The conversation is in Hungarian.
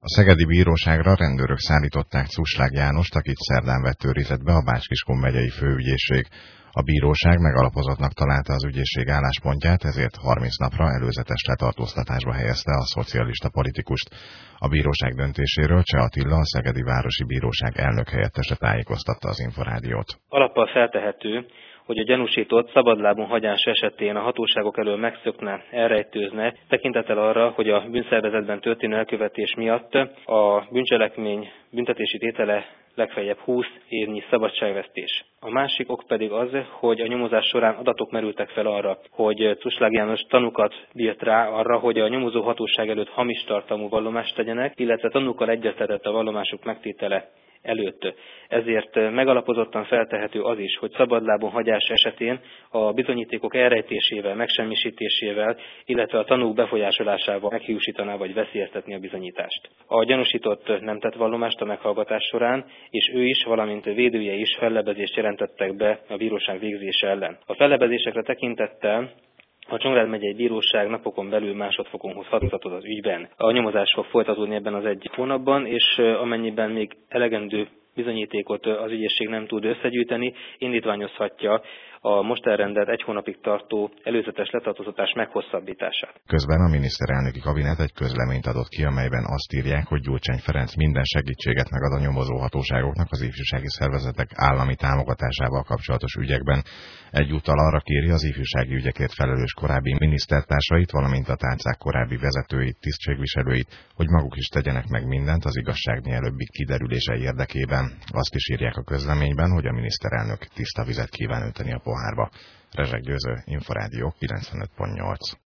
A szegedi bíróságra rendőrök szállították Cuslág Jánost, akit szerdán vett őrizetbe a Bács-Kiskun megyei főügyészség. A bíróság megalapozottnak találta az ügyészség álláspontját, ezért 30 napra előzetes letartóztatásba helyezte a szocialista politikust. A bíróság döntéséről Cseh Attila, a Szegedi Városi Bíróság elnökhelyettese tájékoztatta az Inforádiót. Alappal feltehető, hogy a gyanúsított szabadlábon hagyás esetén a hatóságok elől megszökne, elrejtőzne, tekintettel arra, hogy a bűnszervezetben történő elkövetés miatt a bűncselekmény büntetési tétele legfeljebb 20 évnyi szabadságvesztés. A másik ok pedig az, hogy a nyomozás során adatok merültek fel arra, hogy Cuslág János tanúkat bírt rá arra, hogy a nyomozó hatóság előtt hamis tartalmú vallomást tegyenek, illetve tanúkkal egyeztetett a vallomásuk megtétele előtt. Ezért megalapozottan feltehető az is, hogy szabadlábon hagyás esetén a bizonyítékok elrejtésével, megsemmisítésével, illetve a tanúk befolyásolásával meghiúsítaná vagy veszélyeztetni a bizonyítást. A gyanúsított nem tett vallomást a meghallgatás során, és ő is, valamint védője is fellebezést jelentettek be a bíróság végzése ellen. A fellebezésekre tekintettel a Csongrád megyei bíróság napokon belül másodfokon hoz határozatot az ügyben. A nyomozás fog folytatódni ebben az egy hónapban, és amennyiben még elegendő bizonyítékot az ügyészség nem tud összegyűjteni, indítványozhatja a most elrendelt egy hónapig tartó előzetes letartóztatás meghosszabbítását. Közben a miniszterelnöki kabinet egy közleményt adott ki, amelyben azt írják, hogy Gyurcsány Ferenc minden segítséget megad a nyomozó hatóságoknak az ifjúsági szervezetek állami támogatásával kapcsolatos ügyekben. Egyúttal arra kéri az ifjúsági ügyekért felelős korábbi minisztertársait, valamint a tárcák korábbi vezetőit, tisztségviselőit, hogy maguk is tegyenek meg mindent az igazság mielőbbi kiderülése érdekében. Azt is írják a közleményben, hogy a miniszterelnök tiszta vizet kíván önteni a pohárba. Rezsek Győző, Inforádió 95.8.